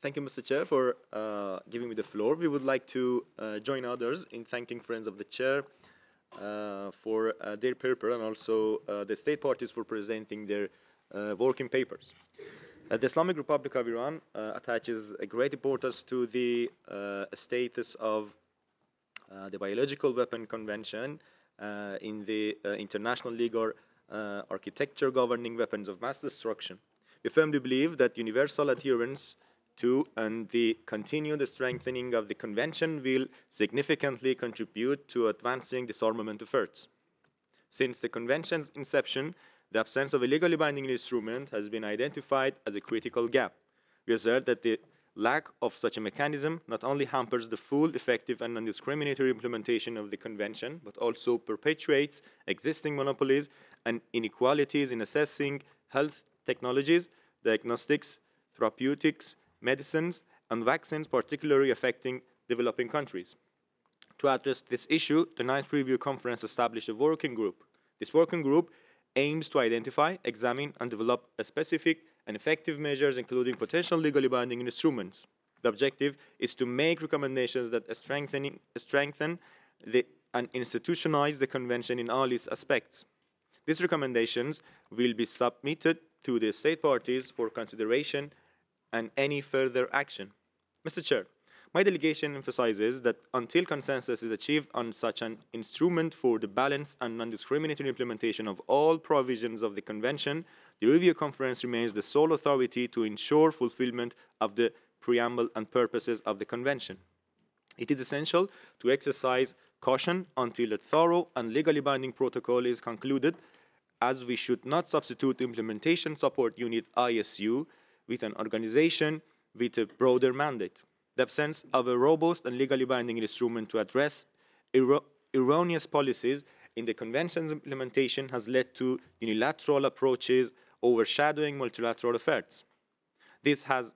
Thank you, Mr. Chair, for giving me the floor. We would like to join others in thanking Friends of the Chair for their paper and also the state parties for presenting their working papers. The Islamic Republic of Iran attaches a great importance to the status of the Biological Weapon Convention in the International Legal Architecture governing weapons of mass destruction. We firmly believe that universal adherence to and the continued strengthening of the Convention will significantly contribute to advancing disarmament efforts. Since the Convention's inception, the absence of a legally binding instrument has been identified as a critical gap. We assert that the lack of such a mechanism not only hampers the full, effective, and non-discriminatory implementation of the Convention, but also perpetuates existing monopolies and inequalities in assessing health technologies, diagnostics, therapeutics, medicines, and vaccines, particularly affecting developing countries. To address this issue, the Ninth Review Conference established a working group. This working group aims to identify, examine, and develop specific and effective measures, including potential legally binding instruments. The objective is to make recommendations that strengthen and institutionalize the Convention in all its aspects. These recommendations will be submitted to the state parties for consideration and any further action. Mr. Chair, my delegation emphasizes that until consensus is achieved on such an instrument for the balanced and non-discriminatory implementation of all provisions of the Convention, the Review Conference remains the sole authority to ensure fulfillment of the preamble and purposes of the Convention. It is essential to exercise caution until a thorough and legally binding protocol is concluded, as we should not substitute the Implementation Support Unit ISU with an organization with a broader mandate. The absence of a robust and legally binding instrument to address erroneous policies in the Convention's implementation has led to unilateral approaches overshadowing multilateral efforts. This has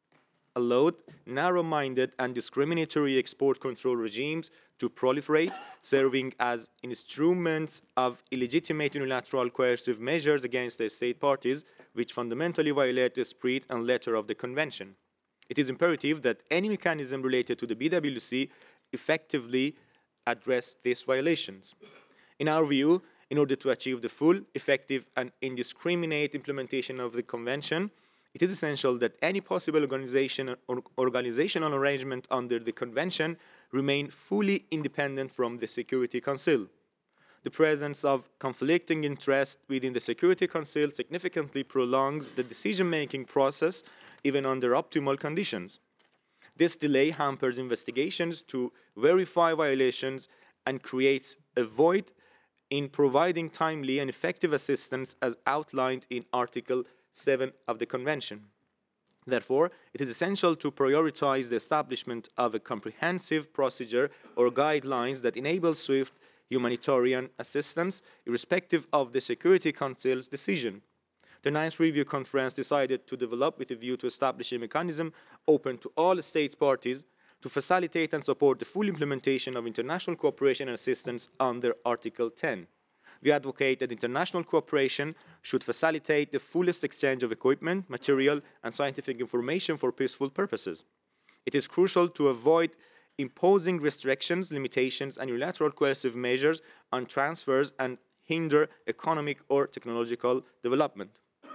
allowed narrow-minded and discriminatory export control regimes to proliferate, serving as instruments of illegitimate unilateral coercive measures against the state parties, which fundamentally violate the spirit and letter of the Convention. It is imperative that any mechanism related to the BWC effectively address these violations. In our view, in order to achieve the full, effective, and indiscriminate implementation of the Convention, it is essential that any possible organizational arrangement under the Convention remain fully independent from the Security Council. The presence of conflicting interests within the Security Council significantly prolongs the decision-making process even under optimal conditions. This delay hampers investigations to verify violations and creates a void in providing timely and effective assistance as outlined in Article 7 of the Convention. Therefore, it is essential to prioritize the establishment of a comprehensive procedure or guidelines that enable swift humanitarian assistance, irrespective of the Security Council's decision. The Ninth Review Conference decided to develop with a view to establish a mechanism open to all state parties to facilitate and support the full implementation of international cooperation and assistance under Article 10. We advocate that international cooperation should facilitate the fullest exchange of equipment, material, and scientific information for peaceful purposes. It is crucial to avoid imposing restrictions, limitations, and unilateral coercive measures on transfers and hinder economic or technological development.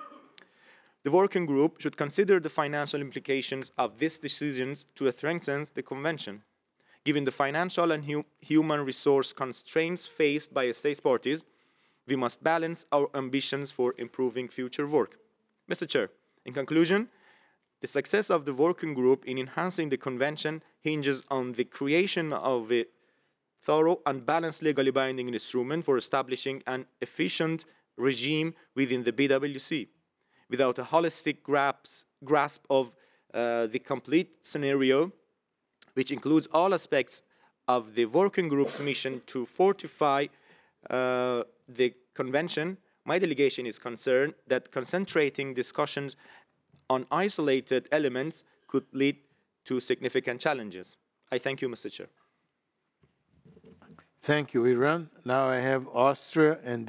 The working group should consider the financial implications of these decisions to strengthen the Convention. Given the financial and human resource constraints faced by state parties, we must balance our ambitions for improving future work. Mr. Chair, in conclusion, the success of the working group in enhancing the Convention hinges on the creation of a thorough and balanced legally binding instrument for establishing an efficient regime within the BWC. Without a holistic grasp of the complete scenario, which includes all aspects of the working group's mission to fortify the Convention, my delegation is concerned that concentrating discussions on isolated elements could lead to significant challenges. I thank you, Mr. Chair. Thank you, Iran. Now I have Austria and